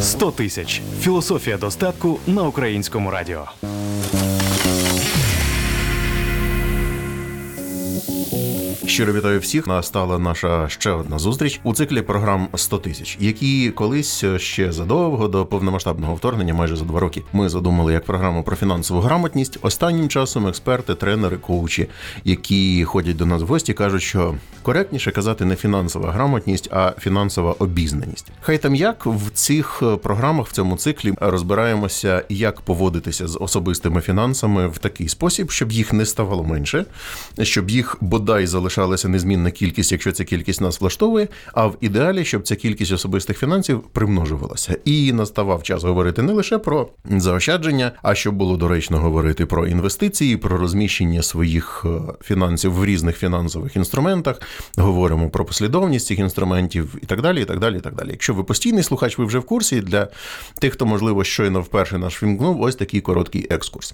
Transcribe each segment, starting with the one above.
100 тисяч. Філософія достатку на Українському радіо. Щиро вітаю всіх. Настала наша ще одна зустріч у циклі програм «100 тисяч», які колись ще задовго до повномасштабного вторгнення, майже за 2 роки, ми задумали як програму про фінансову грамотність. Останнім часом експерти, тренери, коучі, які ходять до нас в гості, кажуть, що коректніше казати не фінансова грамотність, а фінансова обізнаність. Хай там як, в цих програмах, в цьому циклі розбираємося, як поводитися з особистими фінансами в такий спосіб, щоб їх не ставало менше, щоб їх бодай залишалася незмінна кількість, якщо ця кількість нас влаштовує, а в ідеалі, щоб ця кількість особистих фінансів примножувалася. І наставав час говорити не лише про заощадження, а щоб було доречно говорити про інвестиції, про розміщення своїх фінансів в різних фінансових інструментах, говоримо про послідовність цих інструментів і так далі, і так далі, і так далі. Якщо ви постійний слухач, ви вже в курсі. Для тих, хто, можливо, щойно вперше наш вімкнув, ось такий короткий екскурс.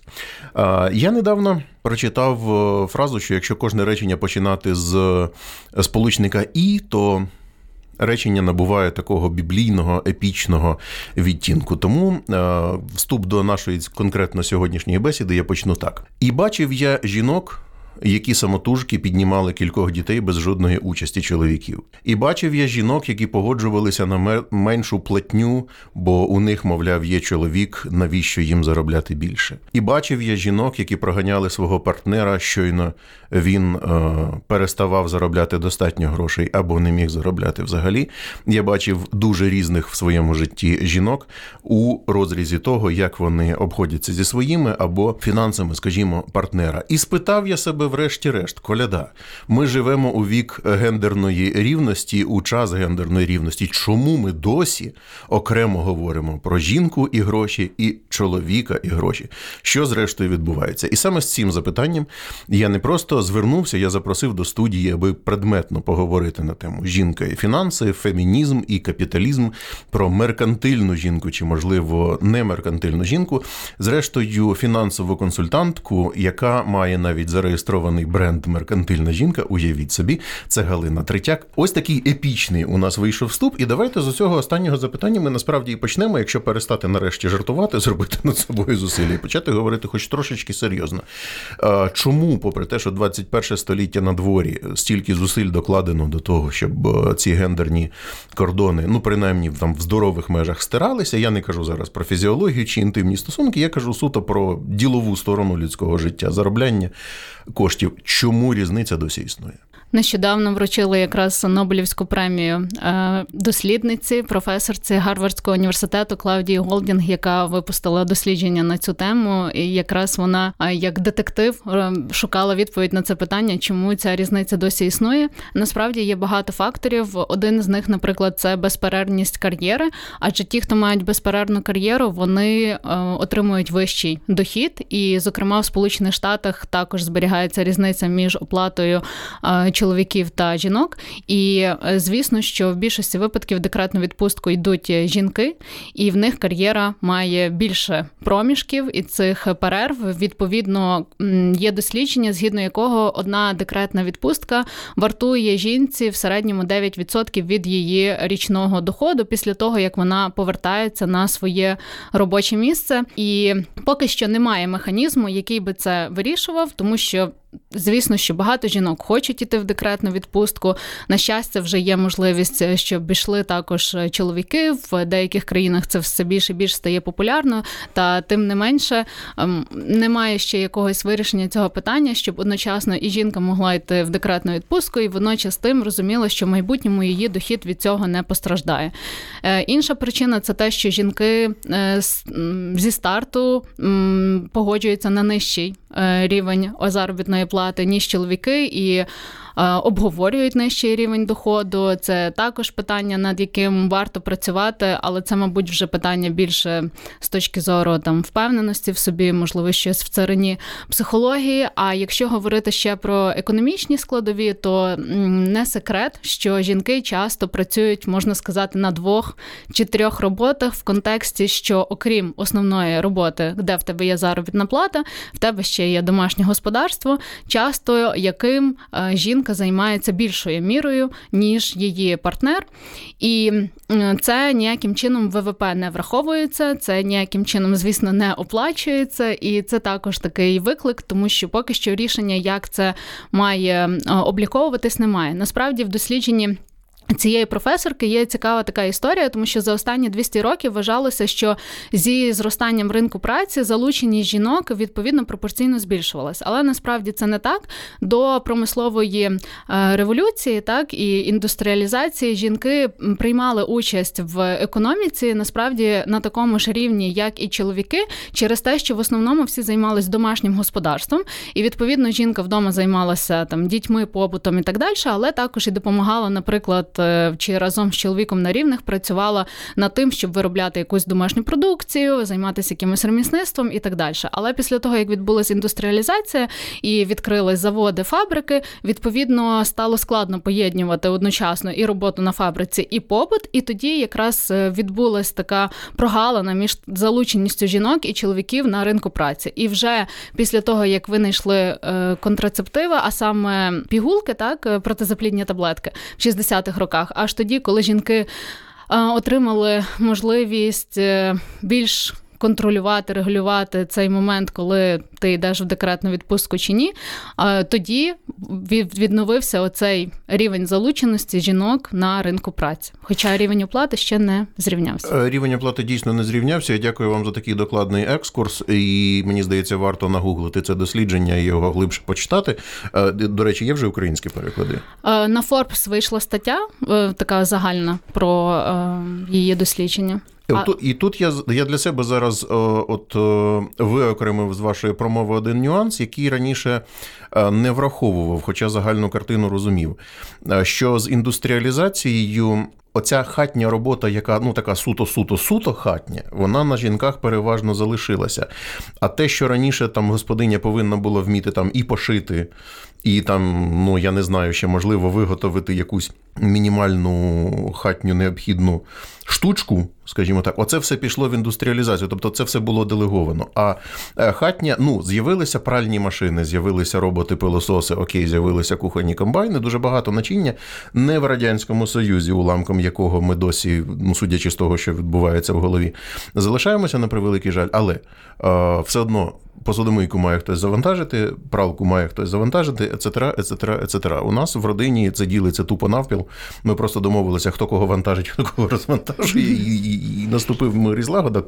Я недавно прочитав фразу, що якщо кожне речення починати з сполучника «і», то речення набуває такого біблійного, епічного відтінку. Тому вступ до нашої конкретно сьогоднішньої бесіди я почну так. «І бачив я жінок, які самотужки піднімали кількох дітей без жодної участі чоловіків. І бачив я жінок, які погоджувалися на меншу платню, бо у них, мовляв, є чоловік, навіщо їм заробляти більше. І бачив я жінок, які проганяли свого партнера, щойно він переставав заробляти достатньо грошей або не міг заробляти взагалі. Я бачив дуже різних в своєму житті жінок у розрізі того, як вони обходяться зі своїми або фінансами, скажімо, партнера. І спитав я себе врешті-решт, коляда, ми живемо у вік гендерної рівності, у час гендерної рівності. Чому ми досі окремо говоримо про жінку і гроші, і чоловіка і гроші? Що зрештою відбувається? І саме з цим запитанням я не просто звернувся, я запросив до студії, аби предметно поговорити на тему жінка і фінанси, фемінізм і капіталізм, про меркантильну жінку чи, можливо, не меркантильну жінку. Зрештою, фінансову консультантку, яка має навіть зареєстрований бренд «Меркантильна жінка», уявіть собі, це Галина Третяк. Ось такий епічний у нас вийшов вступ, і давайте з цього останнього запитання ми насправді і почнемо, якщо перестати нарешті жартувати, зробити над собою зусилля і почати говорити хоч трошечки серйозно. Чому, попри те, що 21 століття на дворі, стільки зусиль докладено до того, щоб ці гендерні кордони, принаймні там в здорових межах стиралися, я не кажу зараз про фізіологію чи інтимні стосунки, я кажу суто про ділову сторону людського життя, заробляння коштів. Чому різниця досі існує? Нещодавно вручили якраз Нобелівську премію дослідниці, професорці Гарвардського університету Клаудії Голдінг, яка випустила дослідження на цю тему. І якраз вона, як детектив, шукала відповідь на це питання, чому ця різниця досі існує. Насправді є багато факторів. Один з них, наприклад, це безперервність кар'єри. Адже ті, хто мають безперервну кар'єру, вони отримують вищий дохід. І, зокрема, в Сполучених Штатах також зберігається різниця між оплатою чоловіків та жінок. І, звісно, що в більшості випадків в декретну відпустку йдуть жінки, і в них кар'єра має більше проміжків і цих перерв. Відповідно, є дослідження, згідно якого одна декретна відпустка вартує жінці в середньому 9% від її річного доходу після того, як вона повертається на своє робоче місце. І поки що немає механізму, який би це вирішував, тому що звісно, що багато жінок хочуть іти в декретну відпустку. На щастя, вже є можливість, щоб йшли також чоловіки. В деяких країнах це все більше і більше стає популярно. Та тим не менше, немає ще якогось вирішення цього питання, щоб одночасно і жінка могла йти в декретну відпустку, і водночас тим розуміло, що в майбутньому її дохід від цього не постраждає. Інша причина – це те, що жінки зі старту погоджуються на нижчий рівень заробітної плати, ніж чоловіки, і обговорюють нижчий рівень доходу. Це також питання, над яким варто працювати, але це, мабуть, вже питання більше з точки зору впевненості в собі, можливо, щось в царині психології. А якщо говорити ще про економічні складові, то не секрет, що жінки часто працюють, можна сказати, на 2 чи 3 роботах в контексті, що окрім основної роботи, де в тебе є заробітна плата, в тебе ще є домашнє господарство, часто яким жінка жінка займається більшою мірою, ніж її партнер. І це ніяким чином ВВП не враховується, це ніяким чином, звісно, не оплачується. І це також такий виклик, тому що поки що рішення, як це має обліковуватись, немає. Насправді, в дослідженні цієї професорки є цікава така історія, тому що за останні 200 років вважалося, що зі зростанням ринку праці залученість жінок відповідно пропорційно збільшувалась. Але насправді це не так. До промислової революції, так, і індустріалізації жінки приймали участь в економіці, насправді на такому ж рівні, як і чоловіки, через те, що в основному всі займалися домашнім господарством, і відповідно жінка вдома займалася там дітьми, побутом і так далі, але також і допомагала, наприклад, чи разом з чоловіком на рівних працювала над тим, щоб виробляти якусь домашню продукцію, займатися якимось ремісництвом і так далі. Але після того, як відбулася індустріалізація і відкрились заводи, фабрики, відповідно, стало складно поєднувати одночасно і роботу на фабриці, і побут, і тоді якраз відбулась така прогалина між залученістю жінок і чоловіків на ринку праці. І вже після того, як винайшли контрацептиви, а саме пігулки, так, протизаплідні таблетки в 60-х роках, аж тоді, коли жінки отримали можливість більш контролювати, регулювати цей момент, коли ти йдеш в декретну відпустку чи ні, тоді відновився оцей рівень залученості жінок на ринку праці. Хоча рівень оплати ще не зрівнявся. Рівень оплати дійсно не зрівнявся. Я дякую вам за такий докладний екскурс. І мені здається, варто нагуглити це дослідження і його глибше почитати. До речі, є вже українські переклади? На Forbes вийшла стаття, така загальна, про її дослідження. І тут я для себе зараз виокремив з вашої промови один нюанс, який раніше не враховував, хоча загальну картину розумів, що з індустріалізацією оця хатня робота, яка така суто хатня, вона на жінках переважно залишилася. А те, що раніше там господиня повинна була вміти там і пошити, і там, я не знаю, ще можливо виготовити якусь мінімальну хатню необхідну штучку, скажімо так, оце все пішло в індустріалізацію, тобто це все було делеговано. А хатня, з'явилися пральні машини, з'явилися роботи-пилососи, окей, з'явилися кухонні комбайни, дуже багато начиння, не в Радянському Союзі, уламком якого ми досі, судячи з того, що відбувається в голові, залишаємося на превеликий жаль, але все одно посудомийку має хтось завантажити, пралку має хтось завантажити, ецетера. У нас в родині це ділиться тупо навпіл. Ми просто домовилися, хто кого вантажить, хто кого розвантажує, і наступив мир і злагода.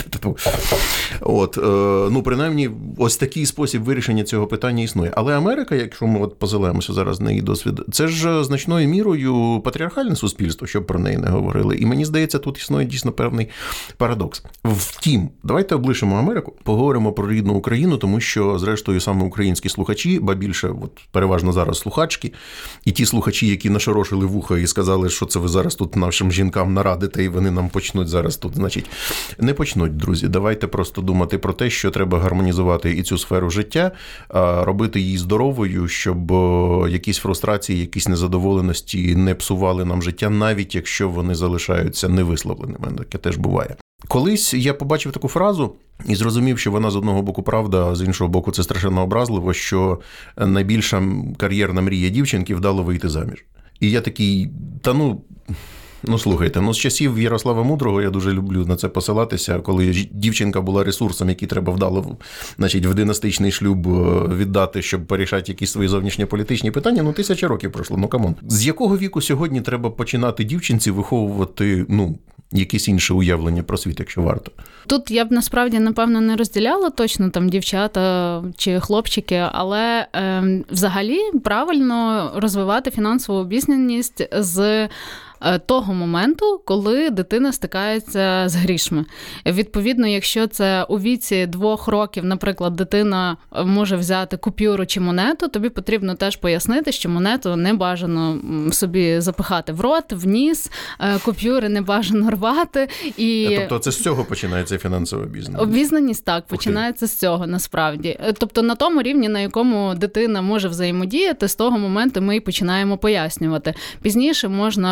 Принаймні, ось такий спосіб вирішення цього питання існує. Але Америка, якщо ми позилаємося зараз на її досвід, це ж значною мірою патріархальне суспільство, щоб про неї не говорили. І мені здається, тут існує дійсно певний парадокс. Втім, давайте облишимо Америку, поговоримо про рідну Україну, тому що, зрештою, саме українські слухачі, ба більше, переважно зараз слухачки, і ті слухачі, які нашорошили вуха і сказали, що це ви зараз тут нашим жінкам нарадите, і вони нам почнуть зараз тут, значить, не почнуть, друзі. Давайте просто думати про те, що треба гармонізувати і цю сферу життя, робити її здоровою, щоб якісь фрустрації, якісь незадоволеності не псували нам життя, навіть якщо вони залишаються невисловленими. Таке теж буває. Колись я побачив таку фразу і зрозумів, що вона з одного боку правда, а з іншого боку це страшенно образливо, що найбільша кар'єрна мрія дівчинки вдало вийти заміж. І я такий, слухайте, з часів Ярослава Мудрого я дуже люблю на це посилатися, коли дівчинка була ресурсом, який треба вдало, в династичний шлюб віддати, щоб порішати якісь свої зовнішньополітичні питання, 1000 років пройшло, камон. З якого віку сьогодні треба починати дівчинці виховувати, якісь інші уявлення про світ, якщо варто? Тут я б насправді, напевно, не розділяла точно там дівчата чи хлопчики, але взагалі правильно розвивати фінансову обізнаність з того моменту, коли дитина стикається з грішми. Відповідно, якщо це у віці 2 років, наприклад, дитина може взяти купюру чи монету, тобі потрібно теж пояснити, що монету не бажано собі запихати в рот, в ніс, купюри не бажано рвати. Тобто це з цього починається фінансова обізнаність? Обізнаність, так, починається з цього, насправді. Тобто на тому рівні, на якому дитина може взаємодіяти, з того моменту ми і починаємо пояснювати. Пізніше можна в форматі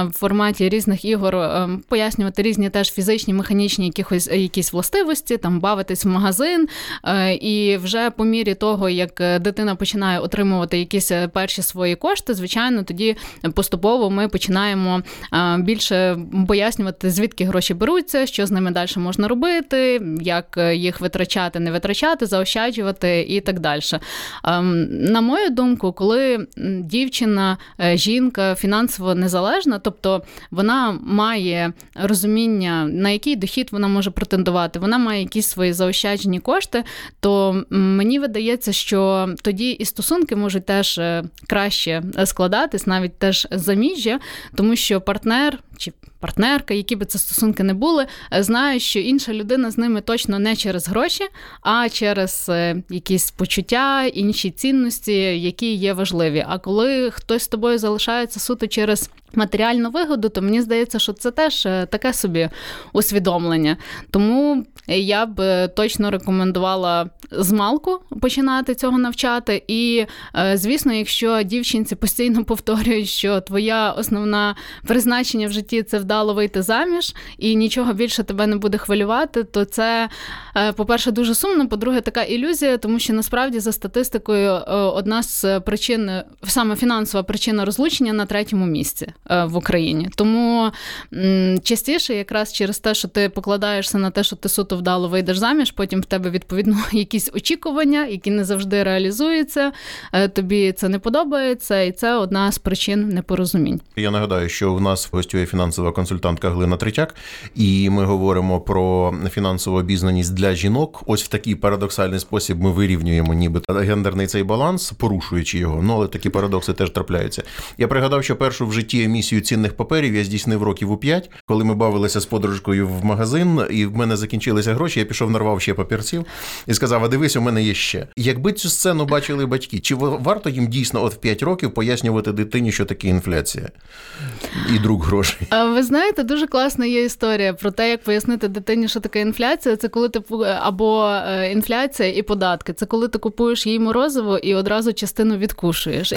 форматі різних ігор пояснювати різні теж фізичні, механічні якісь властивості, там бавитись в магазин, і вже по мірі того, як дитина починає отримувати якісь перші свої кошти, звичайно, тоді поступово ми починаємо більше пояснювати, звідки гроші беруться, що з ними далі можна робити, як їх витрачати, не витрачати, заощаджувати і так далі. На мою думку, коли дівчина, жінка фінансово незалежна, тобто вона має розуміння, на який дохід вона може претендувати, вона має якісь свої заощаджені кошти, то мені видається, що тоді і стосунки можуть теж краще складатись, навіть теж заміжжя, тому що партнер чи партнерка, які би це стосунки не були, знає, що інша людина з ними точно не через гроші, а через якісь почуття, інші цінності, які є важливі. А коли хтось з тобою залишається суто через матеріальну вигоду, то мені здається, що це теж таке собі усвідомлення. Тому я б точно рекомендувала змалку починати цього навчати. І, звісно, якщо дівчинці постійно повторюють, що твоя основна призначення в житті – це вдало вийти заміж, і нічого більше тебе не буде хвилювати, то це, по-перше, дуже сумно, по-друге, така ілюзія, тому що, насправді, за статистикою, одна з причин, саме фінансова причина розлучення на 3-му місці в Україні. Тому частіше якраз через те, що ти покладаєшся на те, що ти суто вдало вийдеш заміж, потім в тебе, відповідно, якісь очікування, які не завжди реалізуються, тобі це не подобається, і це одна з причин непорозумінь. Я нагадаю, що в нас гостює фінансова консультантка Глина Третяк, і ми говоримо про фінансову обізнаність для жінок. Ось в такий парадоксальний спосіб ми вирівнюємо нібито гендерний цей баланс, порушуючи його, але такі парадокси теж трапляються. Я пригадав, що першу в житті емісію цінних паперів я здійснив років у 5, коли ми бавилися з подружкою в магазин, і в мене закінчилися гроші, я пішов, нарвав ще папірців і сказав, а дивись, у мене є ще. Якби цю сцену бачили батьки, чи варто їм дійсно от в 5 років пояснювати дитині, що таке інфляція і друг грошей? Ви знаєте, дуже класна є історія про те, як пояснити дитині, що таке інфляція. Це коли ти, або інфляція і податки. Це коли ти купуєш їй морозиво і одразу частину відкушуєш.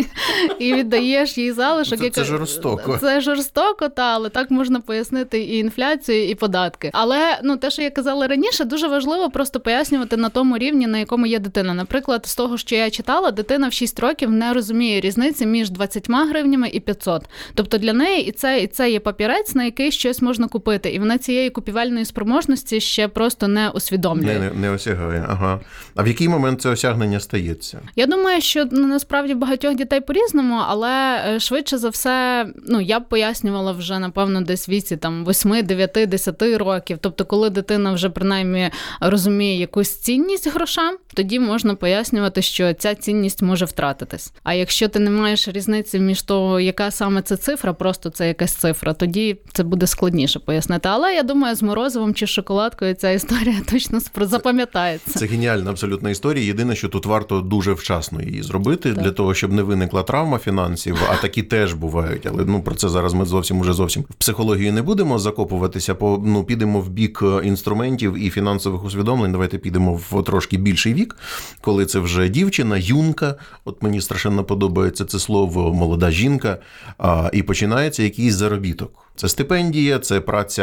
І віддаєш їй залишок. Це жорстоко. Це жорстоко, але так можна пояснити і інфляцію, і податки. Але те, що я казала раніше, дуже важливо просто пояснювати на тому рівні, на якому є дитина. Наприклад, з того, що я читала, дитина в 6 років не розуміє різниці між 20 гривнями і 500. Тобто для неї і це є папірець, на який щось можна купити. І вона цієї купівельної спроможності ще просто не усвідомлює. Не осягає, ага. А в який момент це осягнення стається? Я думаю, що насправді багатьох дітей по-різному, але швидше за все, я б пояснювала вже, напевно, десь в віці 8, 9, 10 років. Тобто, коли дитина вже принаймні розуміє якусь цінність грошам, тоді можна пояснювати, що ця цінність може втратитись. А якщо ти не маєш різниці між того, яка саме це цифра, просто це якась цифра, тоді це буде складніше пояснити. Але я думаю, з морозивом чи шоколадкою ця історія точно запам'ятається. Це геніальна абсолютна історія. Єдине, що тут варто дуже вчасно її зробити, для того, щоб не виникла травма фінансів, а такі теж бувають. Але про це зараз ми зовсім в психологію не будемо закопуватися, підемо в бік інструментів і фінансових усвідомлень. Давайте підемо в трошки більший вік, коли це вже дівчина, юнка, от мені страшенно подобається це слово, молода жінка, і починається якийсь заробіток. Це стипендія, це праця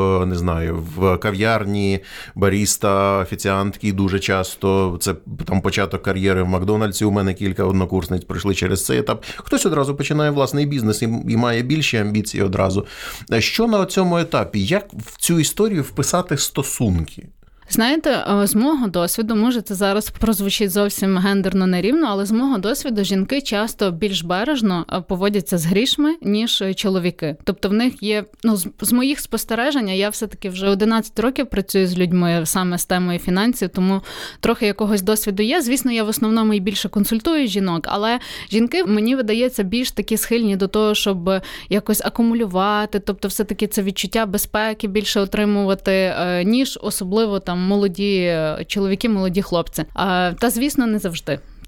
в кав'ярні, баріста, офіціантки дуже часто. Це там початок кар'єри в Макдональдсі. У мене кілька однокурсниць пройшли через цей етап. Хтось одразу починає власний бізнес і має більші амбіції одразу. Що на цьому етапі? Як в цю історію вписати стосунки? Знаєте, з мого досвіду, може це зараз прозвучить зовсім гендерно нерівно, але з мого досвіду жінки часто більш бережно поводяться з грішми, ніж чоловіки. Тобто в них є, з моїх спостережень, я все-таки вже 11 років працюю з людьми саме з темою фінансів, тому трохи якогось досвіду є. Звісно, я в основному і більше консультую жінок, але жінки, мені видається, більш такі схильні до того, щоб якось акумулювати, тобто все-таки це відчуття безпеки більше отримувати, ніж особливо там молоді чоловіки, молоді хлопці. Та, звісно, не завжди.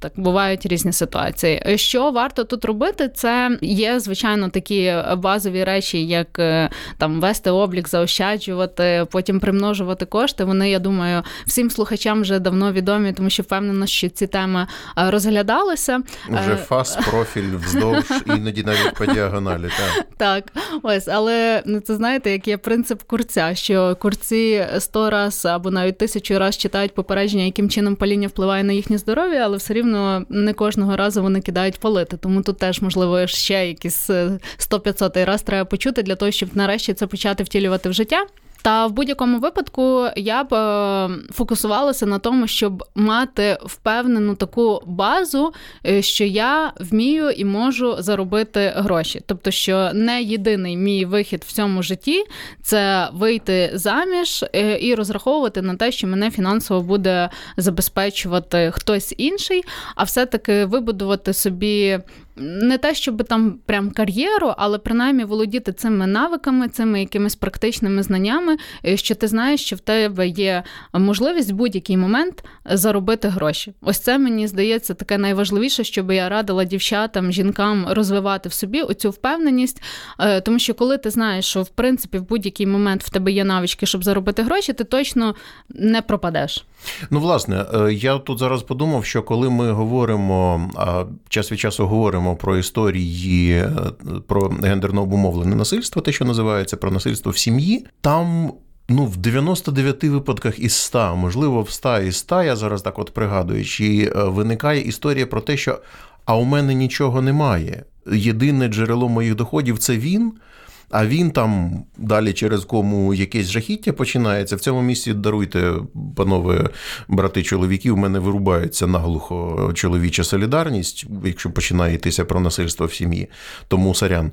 так, бувають різні ситуації. Що варто тут робити? Це є, звичайно, такі базові речі, як там вести облік, заощаджувати, потім примножувати кошти. Вони, я думаю, всім слухачам вже давно відомі, тому що впевнена, що ці теми розглядалися. Вже фас, профіль, вздовж, іноді навіть по діагоналі. Так, ось, але це, знаєте, як є принцип курця, що курці 100 раз або навіть 1000 раз читають попередження, яким чином паління впливає на їхнє здоров'я, але все рівно не кожного разу вони кидають палити. Тому тут теж, можливо, ще якийсь 100-500 раз треба почути для того, щоб нарешті це почати втілювати в життя. Та в будь-якому випадку я б фокусувалася на тому, щоб мати впевнену таку базу, що я вмію і можу заробити гроші. Тобто, що не єдиний мій вихід в цьому житті – це вийти заміж і розраховувати на те, що мене фінансово буде забезпечувати хтось інший, а все-таки вибудувати собі не те, щоб там прям кар'єру, але принаймні володіти цими навиками, цими якимись практичними знаннями, що ти знаєш, що в тебе є можливість в будь-який момент заробити гроші. Ось це, мені здається, таке найважливіше, щоб я радила дівчатам, жінкам розвивати в собі оцю впевненість, тому що коли ти знаєш, що в принципі в будь-який момент в тебе є навички, щоб заробити гроші, ти точно не пропадеш. Ну, власне, я тут зараз подумав, що коли ми говоримо, час від часу говоримо про історії, про гендерно обумовлене насильство, те, що називається, про насильство в сім'ї, там в 99 випадках із 100, можливо, в 100 із 100, я зараз так от пригадуючи, виникає історія про те, що «а у мене нічого немає, єдине джерело моїх доходів – це він», а він там далі через кому якесь жахіття починається. В цьому місці, даруйте, панове, брати чоловіки, у мене вирубається наглухо чоловіча солідарність, якщо починає йтися про насильство в сім'ї. Тому сорян.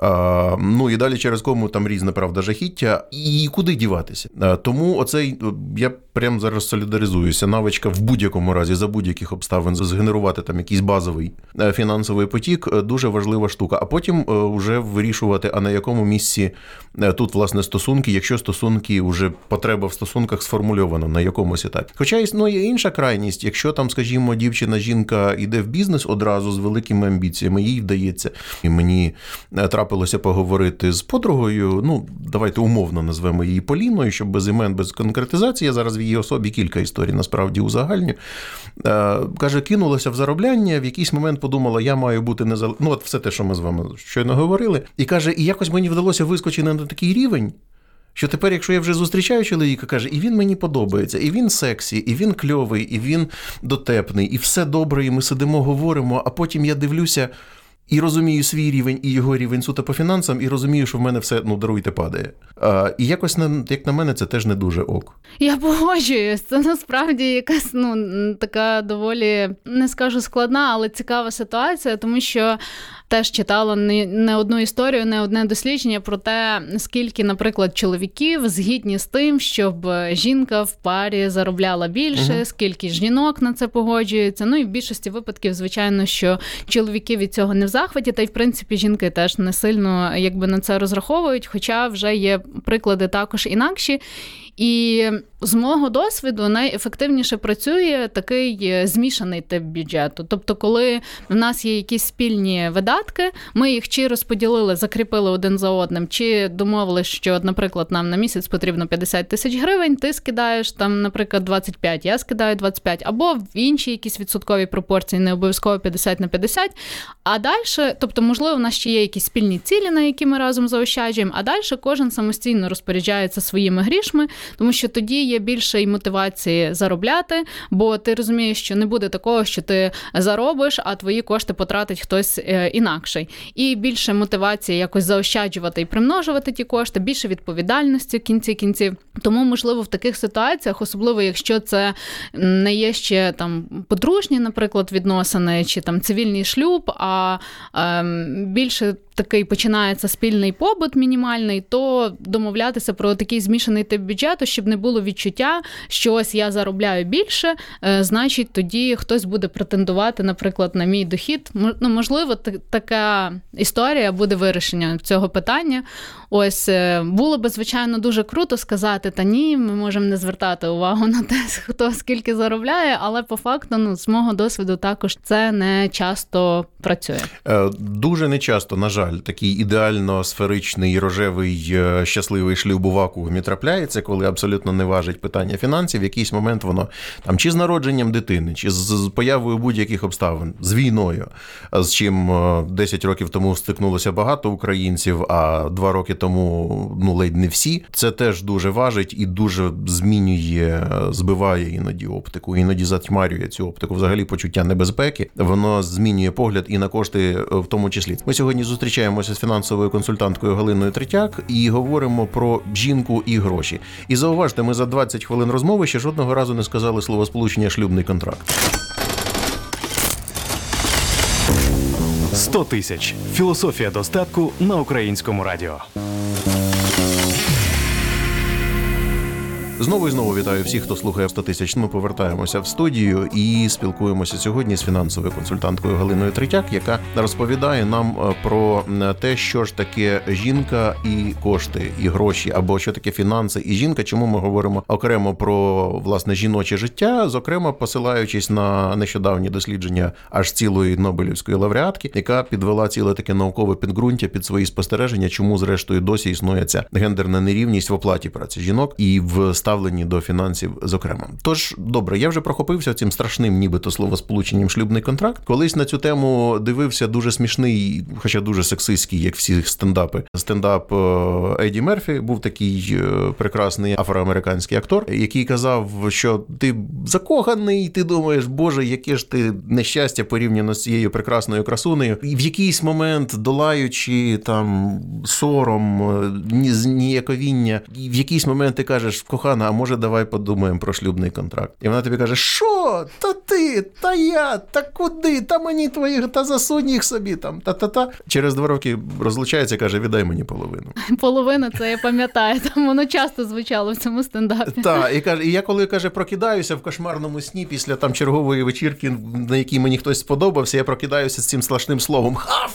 І далі через кому там різне, правда, жахіття. І куди діватися? Тому оцей, я прям зараз солідаризуюся, навичка в будь-якому разі, за будь-яких обставин, згенерувати там якийсь базовий фінансовий потік, дуже важлива штука. А потім вже вирішувати, а на якому місці тут, власне, стосунки, якщо стосунки, вже потреба в стосунках сформульована на якомусь етапі. Хоча існує інша крайність, якщо там, скажімо, дівчина, жінка йде в бізнес одразу з великими амбіціями, їй вдається. І мені трапилося поговорити з подругою, давайте умовно назвемо її Поліною, щоб без імен, без конкретизації, я зараз в її особі кілька історій, насправді, узагальню. Каже, кинулася в заробляння, в якийсь момент подумала, я маю бути незалежною. От все те, що ми з вами щойно говорили. І каже, і якось мені вдалося вискочити на такий рівень, що тепер, якщо я вже зустрічаю чоловіка, каже, і він мені подобається, і він сексі, і він кльовий, і він дотепний, і все добре, і ми сидимо, говоримо, а потім я дивлюся і розумію свій рівень, і його рівень суто по фінансам, і розумію, що в мене все, даруйте, падає. І якось, як на мене, це теж не дуже ок. Я погоджуюсь. Це насправді якась, така доволі, не скажу складна, але цікава ситуація, тому що теж читала не одну історію, не одне дослідження про те, скільки, наприклад, чоловіків згідні з тим, щоб жінка в парі заробляла більше, скільки жінок на це погоджується. І в більшості випадків, звичайно, що чоловіки від цього не в захваті, та й, в принципі, жінки теж не сильно на це розраховують, хоча вже є приклади також інакші. І з мого досвіду найефективніше працює такий змішаний тип бюджету. Тобто, коли в нас є якісь спільні видатки, ми їх чи розподілили, закріпили один за одним, чи домовились, що, наприклад, нам на місяць потрібно 50 тисяч гривень, ти скидаєш там, наприклад, 25, я скидаю 25, або в інші якісь відсоткові пропорції, не обов'язково 50/50. А далі, тобто, можливо, в нас ще є якісь спільні цілі, на які ми разом заощаджуємо, а далі кожен самостійно розпоряджається своїми грішми, тому що тоді є більше і мотивації заробляти, бо ти розумієш, що не буде такого, що ти заробиш, а твої кошти потратить хтось інакший. І більше мотивації якось заощаджувати і примножувати ті кошти, більше відповідальності в кінці кінців. Тому, можливо, в таких ситуаціях, особливо якщо це не є ще там подружні, наприклад, відносини, чи там цивільний шлюб, а більше такий починається спільний побут мінімальний, то домовлятися про такий змішаний тип бюджету, щоб не було відчуття, що ось я заробляю більше, значить тоді хтось буде претендувати, наприклад, на мій дохід. Ну, можливо, така історія буде вирішення цього питання. Ось, було би, звичайно, дуже круто сказати, та ні, ми можемо не звертати увагу на те, хто скільки заробляє, але по факту, ну, з мого досвіду також це не часто працює. Дуже нечасто, на жаль, такий ідеально сферичний, рожевий, щасливий шлюб у вакуумі трапляється, коли абсолютно не важить питання фінансів. В якийсь момент воно, там, чи з народженням дитини, чи з появою будь-яких обставин, з війною, з чим 10 років тому стикнулося багато українців, а 2 роки тому, ну, ледь не всі. Це теж дуже важить і дуже змінює, збиває іноді оптику, іноді затьмарює цю оптику. Взагалі почуття небезпеки, воно змінює погляд і на кошти в тому числі. Ми сьогодні зустрічаємося з фінансовою консультанткою Галиною Третяк і говоримо про жінку і гроші. І зауважте, ми за 20 хвилин розмови ще жодного разу не сказали словосполучення «шлюбний контракт». 100 тисяч. Філософія достатку на Українському радіо. Знову і знову вітаю всіх, хто слухає 100 тисяч. Ми повертаємося в студію і спілкуємося сьогодні з фінансовою консультанткою Галиною Третяк, яка розповідає нам про те, що ж таке жінка і кошти, і гроші, або що таке фінанси і жінка, чому ми говоримо окремо про, власне, жіноче життя, зокрема посилаючись на нещодавні дослідження аж цілої Нобелівської лауреатки, яка підвела ціле таке наукове підґрунтя під свої спостереження, чому, зрештою, досі існує ця гендерна нерівність в оплаті праці жінок і в ставленні до фінансів, зокрема. Тож, добре, я вже прохопився цим страшним нібито словосполученням «шлюбний контракт». Колись на цю тему дивився дуже смішний, хоча дуже сексистський, як всі стендапи. Стендап Еді Мерфі, був такий прекрасний афроамериканський актор, який казав, що ти закоханий, ти думаєш, боже, яке ж ти нещастя порівняно з цією прекрасною красунею. І в якийсь момент, долаючи там сором, ніяковіння, і в якийсь момент ти кажеш, кохана, а може давай подумаємо про шлюбний контракт. І вона тобі каже, що? Та ти, та я, та куди, та мені твої, та засунь їх собі там, та-та-та. Через 2 роки розлучається, каже, віддай мені половину. Половина, це я пам'ятаю, там воно часто звучало в цьому стендапі. Так, і каже, і я коли, каже, прокидаюся в кошмарному сні після там чергової вечірки, на якій мені хтось сподобався, я прокидаюся з цим страшним словом «хаф».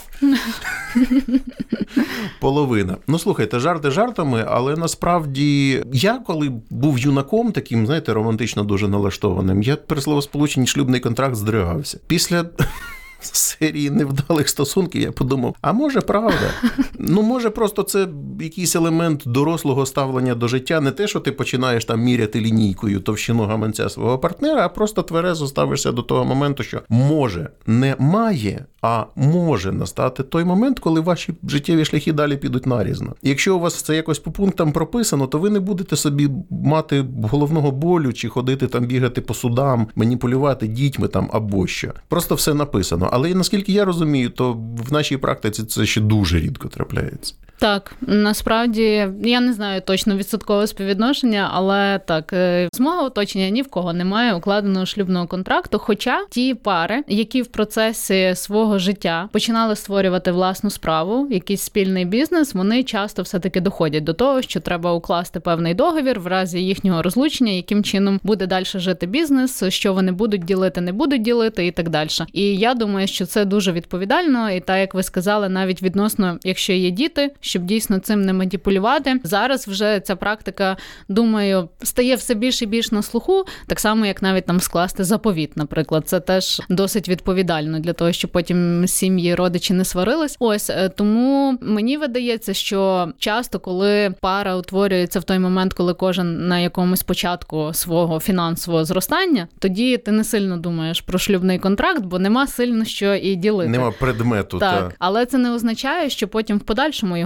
Половина. Ну, слухайте, жарти жартами, але насправді я, коли був юнаком, таким, знаєте, романтично дуже налаштованим, я при словосполученні «шлюбний контракт» здригався. Після серії невдалих стосунків я подумав, а може правда? Ну, може просто це якийсь елемент дорослого ставлення до життя, не те, що ти починаєш там міряти лінійкою товщину гаманця свого партнера, а просто тверезо ставишся до того моменту, що може, не має, а може настати той момент, коли ваші життєві шляхи далі підуть нарізно. І якщо у вас це якось по пунктам прописано, то ви не будете собі мати головного болю, чи ходити там бігати по судам, маніпулювати дітьми там або що. Просто все написано. Але наскільки я розумію, то в нашій практиці це ще дуже рідко трапляється. Так, насправді, я не знаю точно відсоткове співвідношення, але так, з мого оточення ні в кого немає укладеного шлюбного контракту, хоча ті пари, які в процесі свого життя починали створювати власну справу, якийсь спільний бізнес, вони часто все-таки доходять до того, що треба укласти певний договір в разі їхнього розлучення, яким чином буде далі жити бізнес, що вони будуть ділити, не будуть ділити і так далі. І я думаю, що це дуже відповідально, і так, як ви сказали, навіть відносно, якщо є діти, щоб дійсно цим не маніпулювати. Зараз вже ця практика, думаю, стає все більш і більш на слуху, так само, як навіть там скласти заповіт, наприклад. Це теж досить відповідально для того, щоб потім сім'ї, родичі не сварились. Ось, тому мені видається, що часто, коли пара утворюється в той момент, коли кожен на якомусь початку свого фінансового зростання, тоді ти не сильно думаєш про шлюбний контракт, бо нема сильно що і ділити. Нема предмету. Так, але це не означає, що потім в подальшому його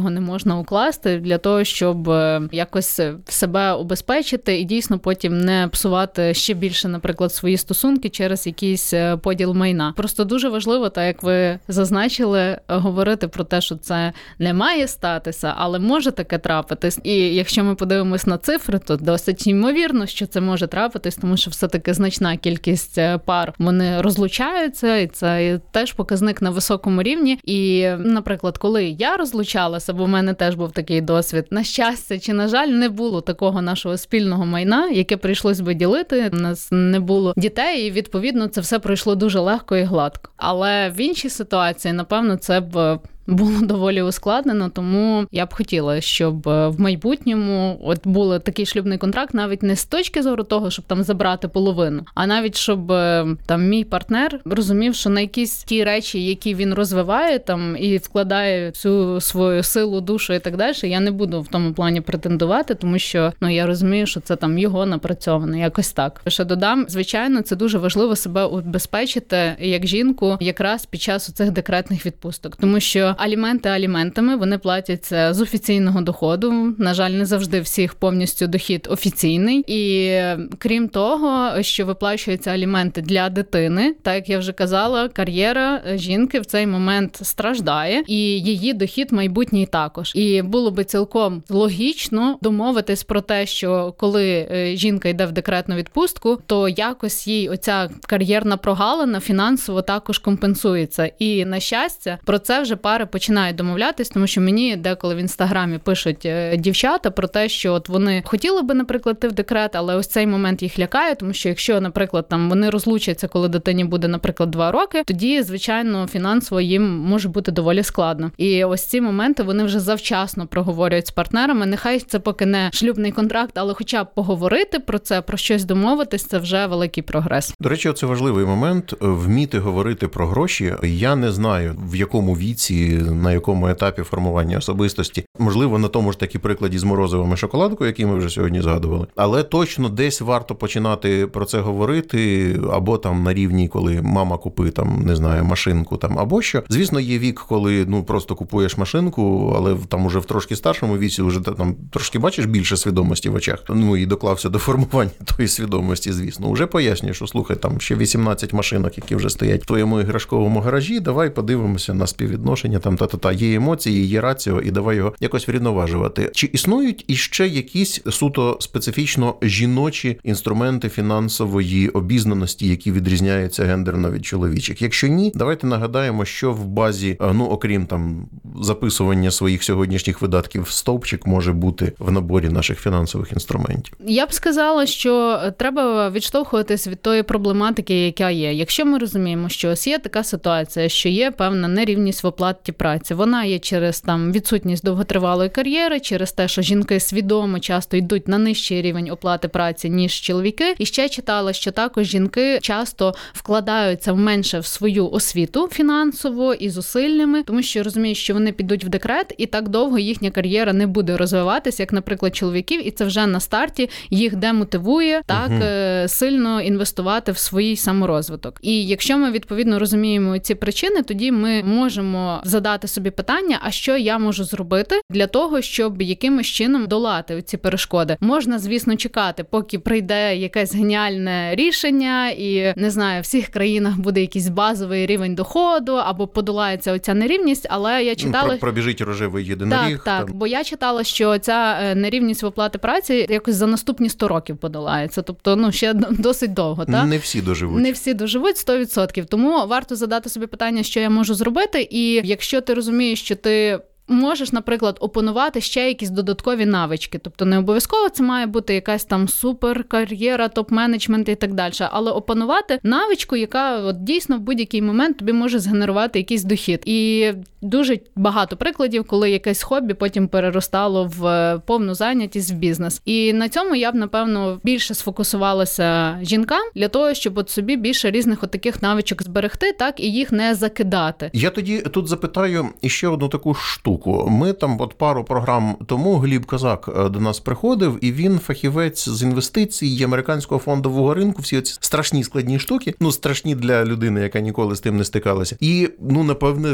нічого не можна укласти для того, щоб якось себе убезпечити і дійсно потім не псувати ще більше, наприклад, свої стосунки через якийсь поділ майна. Просто дуже важливо, так як ви зазначили, говорити про те, що це не має статися, але може таке трапитись. І якщо ми подивимось на цифри, то досить ймовірно, що це може трапитись, тому що все-таки значна кількість пар, вони розлучаються, і це теж показник на високому рівні. І, наприклад, коли я розлучалася, бо в мене теж був такий досвід, на щастя чи, на жаль, не було такого нашого спільного майна, яке прийшлось би ділити. У нас не було дітей, і, відповідно, це все пройшло дуже легко і гладко. Але в іншій ситуації, напевно, це б було доволі ускладнено, тому я б хотіла, щоб в майбутньому от був такий шлюбний контракт навіть не з точки зору того, щоб там забрати половину, а навіть щоб там мій партнер розумів, що на якісь ті речі, які він розвиває там і вкладає всю свою силу, душу і так далі, я не буду в тому плані претендувати, тому що я розумію, що це там його напрацьоване, якось так. Ще додам, звичайно, це дуже важливо себе убезпечити як жінку якраз під час цих декретних відпусток, тому що аліменти аліментами, вони платяться з офіційного доходу. На жаль, не завжди всіх повністю дохід офіційний. І крім того, що виплачуються аліменти для дитини, так як я вже казала, кар'єра жінки в цей момент страждає, і її дохід майбутній також. І було би цілком логічно домовитись про те, що коли жінка йде в декретну відпустку, то якось їй оця кар'єрна прогалина фінансово також компенсується. І, на щастя, про це вже пари починають домовлятись, тому що мені деколи в Інстаграмі пишуть дівчата про те, що от вони хотіли би, наприклад, йти в декрет, але ось цей момент їх лякає, тому що якщо, наприклад, там вони розлучаться, коли дитині буде, наприклад, 2 роки, тоді, звичайно, фінансово їм може бути доволі складно. І ось ці моменти вони вже завчасно проговорюють з партнерами. Нехай це поки не шлюбний контракт, але хоча б поговорити про це, про щось домовитись, це вже великий прогрес. До речі, це важливий момент – вміти говорити про гроші. Я не знаю, в якому віці, на якому етапі формування особистості. Можливо, на тому ж таки прикладі з морозивом і шоколадкою, який ми вже сьогодні згадували. Але точно десь варто починати про це говорити, або там на рівні, коли мама купує там, не знаю, машинку там, або що. Звісно, є вік, коли просто купуєш машинку, але там уже в трошки старшому віці вже там трошки бачиш більше свідомості в очах. І доклався до формування тої свідомості, звісно. Уже пояснюєш, що слухай, там ще 18 машинок, які вже стоять в твоєму іграшковому гаражі, давай подивимося на співвідношення, там є емоції, є раціо, і давай його якось врівноважувати. Чи існують іще якісь суто специфічно жіночі інструменти фінансової обізнаності, які відрізняються гендерно від чоловічих? Якщо ні, давайте нагадаємо, що в базі, окрім там записування своїх сьогоднішніх видатків в стовпчик, може бути в наборі наших фінансових інструментів. Я б сказала, що треба відштовхуватись від тої проблематики, яка є. Якщо ми розуміємо, що ось є така ситуація, що є певна нерівність в оплаті праці, вона є через там відсутність довготривалої кар'єри, через те, що жінки свідомо часто йдуть на нижчий рівень оплати праці, ніж чоловіки. І ще читала, що також жінки часто вкладаються менше в свою освіту фінансово і зусильними, тому що розуміють, що вони підуть в декрет, і так довго їхня кар'єра не буде розвиватися, як, наприклад, чоловіків, і це вже на старті їх демотивує так сильно інвестувати в свій саморозвиток. І якщо ми, відповідно, розуміємо ці причини, тоді ми можемо задати собі питання, а що я можу зробити для того, щоб якимось чином долати ці перешкоди. Можна, звісно, чекати, поки прийде якесь геніальне рішення і, не знаю, в всіх країнах буде якийсь базовий рівень доходу або подолається оця нерівність, але я читала... Пробіжить рожевий єдиноріг. Так, бо я читала, що ця нерівність в оплаті праці якось за наступні 100 років подолається. Тобто, ще досить довго. Так? Не всі доживуть. Не всі доживуть 100%. Тому варто задати собі питання, що я можу зробити, і якщо ти розумієш, що ти можеш, наприклад, опанувати ще якісь додаткові навички. Тобто не обов'язково це має бути якась там суперкар'єра, топ-менеджмент і так далі, але опанувати навичку, яка дійсно в будь-який момент тобі може згенерувати якийсь дохід. І дуже багато прикладів, коли якесь хобі потім переростало в повну зайнятість в бізнес. І на цьому я б, напевно, більше сфокусувалася жінкам для того, щоб собі більше різних таких навичок зберегти, так, і їх не закидати. Я тоді тут запитаю іще одну таку штуку. штуку. Ми там от пару програм тому Гліб Козак до нас приходив, і він фахівець з інвестицій американського фондового ринку, всі ці страшні складні штуки, страшні для людини, яка ніколи з тим не стикалася. І, напевне,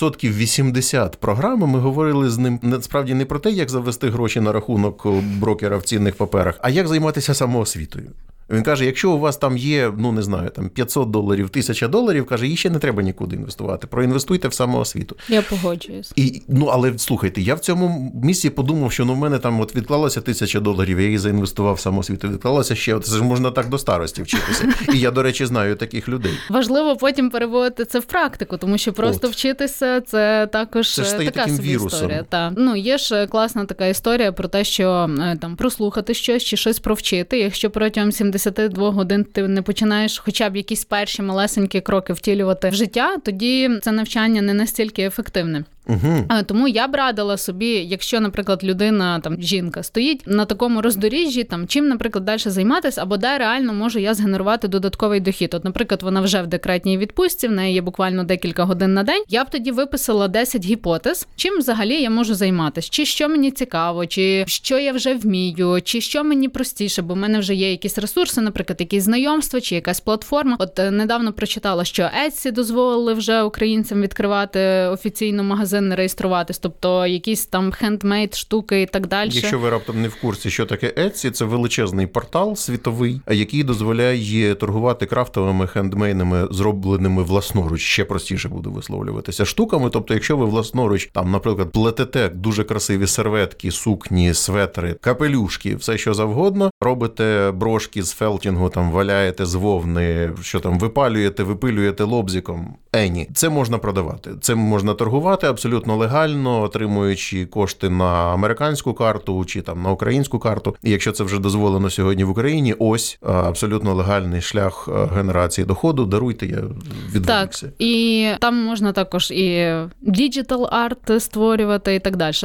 80% програми ми говорили з ним насправді не про те, як завести гроші на рахунок брокера в цінних паперах, а як займатися самоосвітою. Він каже, якщо у вас там є, не знаю, там $500, $1000, каже, їй ще не треба нікуди інвестувати. Проінвестуйте в самоосвіту. Я погоджуюсь. Але слухайте, я в цьому місці подумав, що в мене там відклалося $1000, я її заінвестував в самоосвіту, відклалося ще, це ж можна так до старості вчитися. І я, до речі, знаю таких людей. Важливо потім переводити це в практику, тому що просто вчитися, це також це така собі історія. Є ж класна така історія про те, що там прослухати щось чи щось провчити, якщо протягом 72 годин ти не починаєш хоча б якісь перші малесенькі кроки втілювати в життя, тоді це навчання не настільки ефективне. Тому я б радила собі, якщо, наприклад, людина, жінка, стоїть на такому роздоріжжі, чим, наприклад, далі займатися, або де реально можу я згенерувати додатковий дохід. От, наприклад, вона вже в декретній відпустці, в неї є буквально декілька годин на день. Я б тоді виписала 10 гіпотез, чим взагалі я можу займатися. Чи що мені цікаво, чи що я вже вмію, чи що мені простіше, бо в мене вже є якісь ресурси, наприклад, якісь знайомства, чи якась платформа. От недавно прочитала, що Etsy дозволили вже українцям відкривати офіційно магазин, не реєструватись, тобто якісь там хендмейд штуки і так далі. Якщо ви раптом не в курсі, що таке Etsy, це величезний портал світовий, який дозволяє торгувати крафтовими хендмейдними, зробленими власноруч, ще простіше буду висловлюватися, штуками. Тобто, якщо ви власноруч, наприклад, плетете дуже красиві серветки, сукні, светри, капелюшки, все що завгодно, робите брошки з фелтінгу, валяєте з вовни, що випалюєте, випилюєте лобзиком, це можна продавати. Це можна торгувати абсолютно легально, отримуючи кошти на американську карту чи на українську карту. І якщо це вже дозволено сьогодні в Україні, ось абсолютно легальний шлях генерації доходу. Даруйте, я відволікся. Так, і там можна також і діджитал арт створювати і так далі.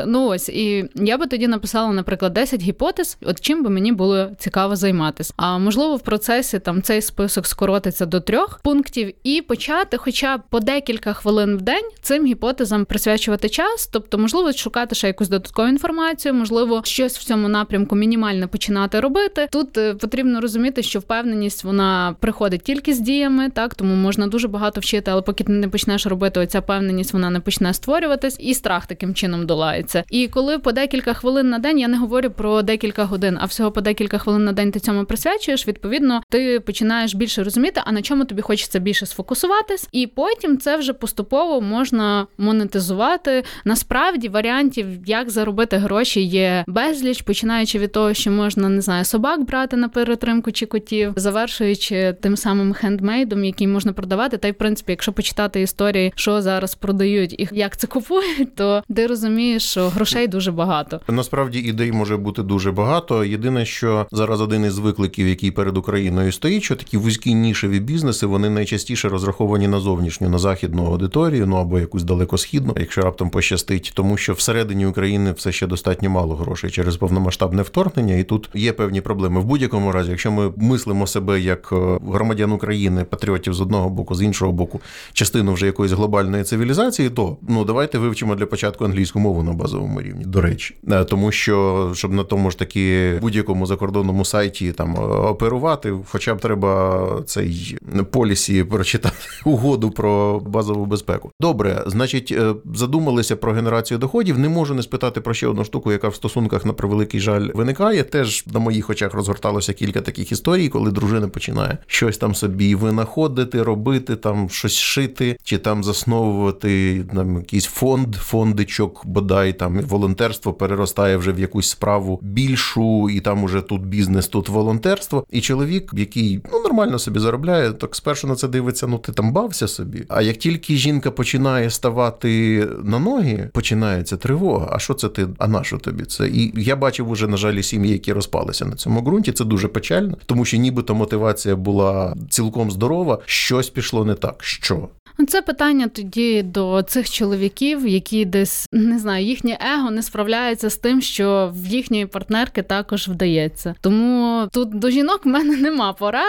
І я би тоді написала, наприклад, 10 гіпотез, от чим би мені було цікаво займатися. А можливо, в процесі цей список скоротиться до 3 пунктів і почати хоча б по декілька хвилин в день цим гіпотезам присвячувати час, тобто, можливо, шукати ще якусь додаткову інформацію, можливо, щось в цьому напрямку мінімально починати робити. Тут потрібно розуміти, що впевненість, вона приходить тільки з діями, тому можна дуже багато вчити, але поки ти не почнеш робити, оця впевненість, вона не почне створюватись, і страх таким чином долається. І коли по декілька хвилин на день, я не говорю про декілька годин, а всього по декілька хвилин на день ти цьому присвячуєш, відповідно, ти починаєш більше розуміти, а на чому тобі хочеться більше сфокусуватись, і потім це вже поступово можна монетизувати. Насправді варіантів, як заробити гроші, є безліч, починаючи від того, що можна, не знаю, собак брати на перетримку чи котів, завершуючи тим самим хендмейдом, який можна продавати. Та й, в принципі, якщо почитати історії, що зараз продають і як це купують, то ти розумієш, що грошей дуже багато. Насправді ідей може бути дуже багато. Єдине, що зараз один із викликів, який перед Україною стоїть, що такі вузькі нішеві бізнеси, вони найчастіше розраховані на зовнішню, на західну аудиторію, або якусь далекосхідну, якщо раптом пощастить, тому що всередині України все ще достатньо мало грошей через повномасштабне вторгнення, і тут є певні проблеми. В будь-якому разі, якщо ми мислимо себе як громадян України, патріотів з одного боку, з іншого боку, частину вже якоїсь глобальної цивілізації, то давайте вивчимо для початку англійську мову на базовому рівні, до речі. Тому що, щоб на тому ж таки будь-якому закордонному сайті оперувати, хоча б треба цей полісі прочитати, угоду про базову безпеку. Добре, значить, задумалися про генерацію доходів. Не можу не спитати про ще одну штуку, яка в стосунках, на превеликий жаль, виникає. Теж на моїх очах розгорталося кілька таких історій, коли дружина починає щось там собі винаходити, робити, щось шити, чи засновувати якийсь фондичок, бодай, волонтерство переростає вже в якусь справу більшу, і там уже тут бізнес, тут волонтерство. І чоловік, який, нормально собі заробляє, так спершу на це дивиться, ти там бався собі. А як тільки жінка починає ставати на ноги, починається тривога. А що це ти? А на що тобі це? І я бачив уже, на жаль, сім'ї, які розпалися на цьому ґрунті. Це дуже печально, тому що нібито мотивація була цілком здорова, щось пішло не так. Що? Це питання тоді до цих чоловіків, які десь, не знаю, їхнє его не справляється з тим, що в їхньої партнерки також вдається. Тому тут до жінок в мене нема порад.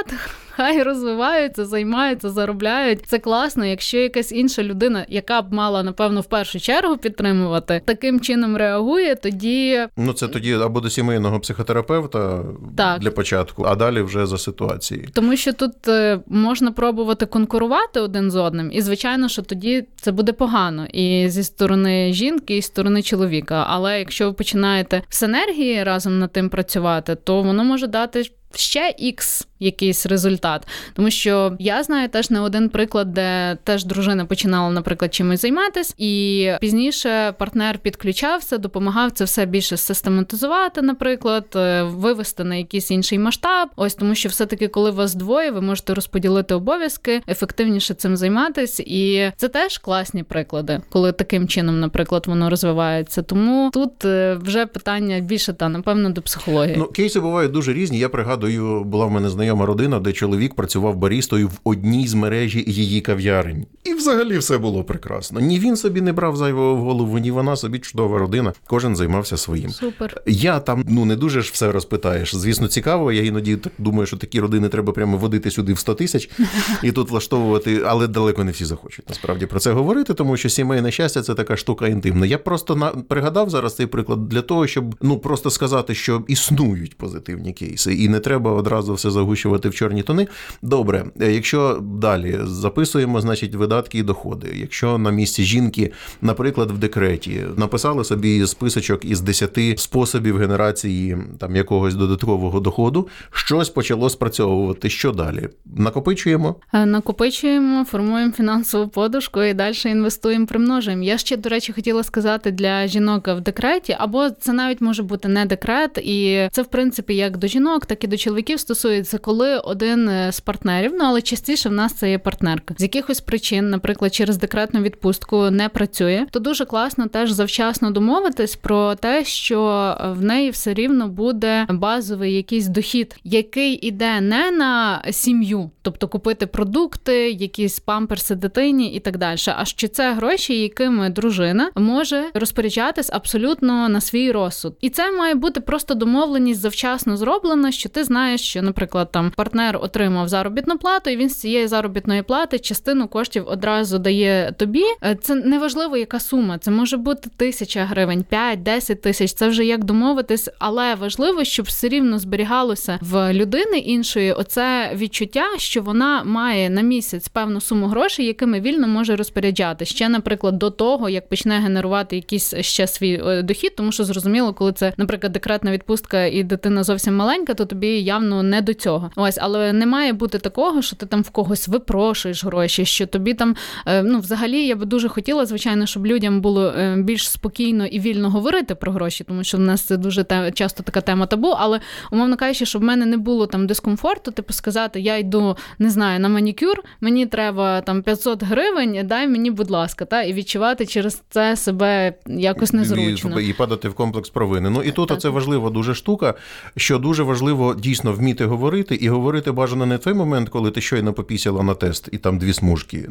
хай розвиваються, займаються, заробляють. Це класно, якщо якась інша людина, яка б мала, напевно, в першу чергу підтримувати, таким чином реагує, тоді... Ну, це тоді або до сімейного психотерапевта для початку, а далі вже за ситуації. Тому що тут можна пробувати конкурувати один з одним, і, звичайно, що тоді це буде погано і зі сторони жінки, і зі сторони чоловіка. Але якщо ви починаєте в синергії разом над тим працювати, то воно може дати ще X якийсь результат. Тому що я знаю теж не один приклад, де теж дружина починала, наприклад, чимось займатися, і пізніше партнер підключався, допомагав це все більше систематизувати, наприклад, вивести на якийсь інший масштаб. Ось тому що все-таки, коли вас двоє, ви можете розподілити обов'язки, ефективніше цим займатися. І це теж класні приклади, коли таким чином, наприклад, воно розвивається. Тому тут вже питання більше, напевно, до психології. Ну, кейси бувають дуже різні. Я пригадую, була в мене знайома родина, де чоловік працював барістою в одній з мережі її кав'ярень. І взагалі все було прекрасно. Ні він собі не брав зайвого в голову, ні вона собі, чудова родина. Кожен займався своїм. Супер. Я там, не дуже ж все розпитаєш. Звісно, цікаво. Я іноді так думаю, що такі родини треба прямо водити сюди в 100 тисяч і тут влаштовувати, але далеко не всі захочуть насправді про це говорити, тому що сімейне щастя – це така штука інтимна. Я просто пригадав зараз цей приклад для того, щоб просто сказати, що існують позитивні кейси і не треба одразу все загущувати в чорні тони. Добре, якщо далі записуємо, значить, видатки і доходи. Якщо на місці жінки, наприклад, в декреті, написали собі списочок із 10 способів генерації там якогось додаткового доходу, щось почало спрацьовувати. Що далі? Накопичуємо? Накопичуємо, формуємо фінансову подушку і далі інвестуємо, примножуємо. Я ще, до речі, хотіла сказати для жінок в декреті, або це навіть може бути не декрет, і це, в принципі, як до жінок, так і до чоловіків стосується, коли один з партнерів, але частіше в нас це є партнерка, з якихось причин, наприклад, через декретну відпустку не працює, то дуже класно теж завчасно домовитись про те, що в неї все рівно буде базовий якийсь дохід, який іде не на сім'ю, тобто купити продукти, якісь памперси дитині і так далі, а що це гроші, якими дружина може розпоряджатись абсолютно на свій розсуд. І це має бути просто домовленість завчасно зроблена, що ти знаєш, що, наприклад, там партнер отримав заробітну плату, і він з цієї заробітної плати частину коштів одразу дає тобі. Це неважливо, яка сума. Це може бути 1000 гривень, 5-10 тисяч. Це вже як домовитись, але важливо, щоб все рівно зберігалося в людини іншої оце відчуття, що вона має на місяць певну суму грошей, якими вільно може розпоряджати. Ще, наприклад, до того, як почне генерувати якийсь ще свій дохід, тому що зрозуміло, коли це, наприклад, декретна відпустка і дитина зовсім маленька, то тобі явно не до цього. Ось, але не має бути такого, що ти там в когось випрошуєш гроші, що тобі там, взагалі, я би дуже хотіла, звичайно, щоб людям було більш спокійно і вільно говорити про гроші, тому що в нас це дуже часто така тема табу, але, умовно кажучи, щоб в мене не було там дискомфорту, типу сказати, я йду, не знаю, на манікюр, мені треба там 500 гривень, дай мені, будь ласка, і відчувати через це себе якось незручно. І падати в комплекс провини. І тут це важлива дуже штука, що дуже важливо дійсно вміти говорити, і говорити бажано не в той момент, коли ти щойно попісяла на тест, і там 2 смужки,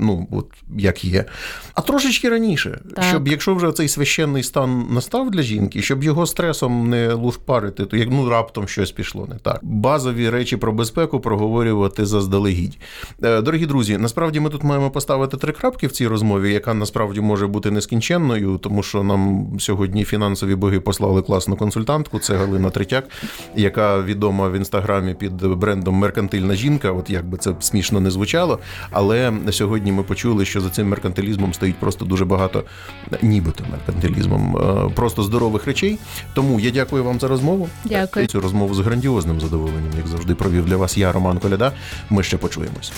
як є, а трошечки раніше, щоб якщо вже цей священний стан настав для жінки, щоб його стресом не лушпарити, то як раптом щось пішло не так. Базові речі про безпеку проговорювати заздалегідь. Дорогі друзі, насправді ми тут маємо поставити 3 крапки в цій розмові, яка насправді може бути нескінченною, тому що нам сьогодні фінансові боги послали класну консультантку, це Галина Третяк, яка відома в Інстаграмі під брендом «Меркантильна жінка», от як би це смішно не звучало, але сьогодні ми почули, що за цим меркантилізмом стоїть просто дуже багато, нібито меркантилізмом, просто здорових речей. Тому я дякую вам за розмову. Дякую. Цю розмову з грандіозним задоволенням, як завжди, провів для вас я, Роман Коляда. Ми ще почуємось.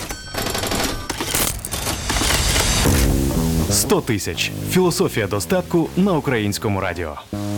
100 тисяч. Філософія достатку на Українському радіо.